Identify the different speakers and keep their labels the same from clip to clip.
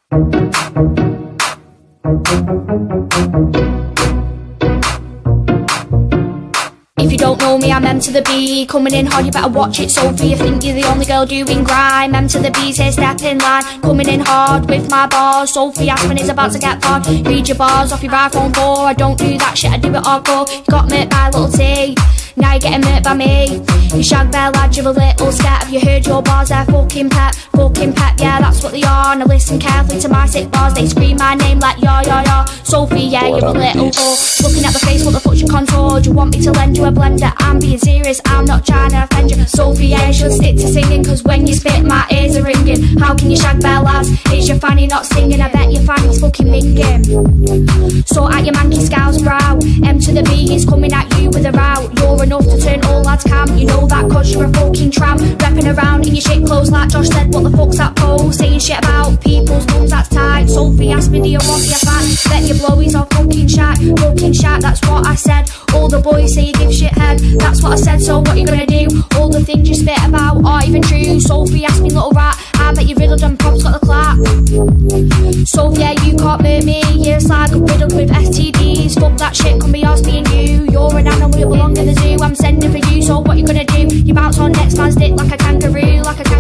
Speaker 1: If you don't know me, I'm M to the B. Coming in hard, you better watch it, Sophie. You think you're the only girl doing grime. M to the B's here, step in line. Coming in hard with my bars. Sophie Aspen is about to get hard. Read your bars off your iPhone 4. I don't do that shit, I do it hardcore. You got murked by little T, now you're getting murked by me. You shag bear lad, you're a little scat. Have you heard your bars? They're fucking pep, yeah, that's what they are. Now listen carefully to my sick bars. They scream my name like yo. Sophie, yeah, you're a little whore. Looking at the face, what the fuck's your contour? Do you want me to lend you a blender? I'm being serious, I'm not trying to offend you. Sophie, yeah, you should stick to singing, cause when you spit, my ears are ringing. How can you shag bear lads? It's your fanny not singing. I bet your fanny's fucking minging. So at your manky scowl's brow, M to the B is coming at you with a row. You're enough to turn all lads cam. You know that cause you're a fucking tramp. Repping around in your shit clothes like Josh said. What the fuck's that pose? Saying shit about people's mums, that's tight. Sophie asked me, do you want your fat? Bet your blowies are fucking shat, that's what I said. All the boys say you give shit head, that's what I said, so what you gonna do? All the things you spit about aren't even true. Sophie asked me, little rat, I bet you riddled and Pop's got the clap. Sophie, yeah, you can't murk me. You're a slag riddled with STDs. Fuck that shit, come be ours being you. You're an animal, you belong in the zoo. I'm sending for you, so what you gonna do? You bounce on next man's dick like a kangaroo,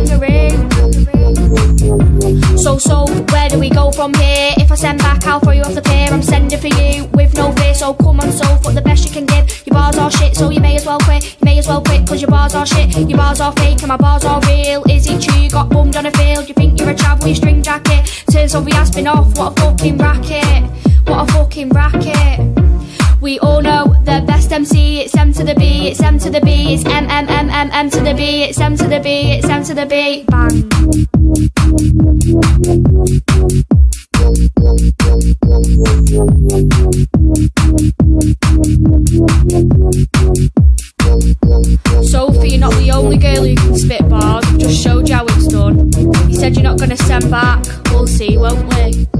Speaker 1: So, where do we go from here? If I send back, I'll throw you off the pier. I'm sending for you with no fear, so come on, Soph, what the best you can give. Your bars are shit, so you may as well quit. Cause your bars are shit, your bars are fake, and my bars are real. Is it true you got bummed on a field? You think you're a chav with your string jacket? Turns Sophie Aspen off, what a fucking racket. We all know the best MC, it's M to the B, it's M to the B, it's M to the B, it's M to the B, it's M to the B, bang. Sophie, you're not the only girl who can spit bars, I've just showed you how it's done. You said you're not going to send back, we'll see, won't we?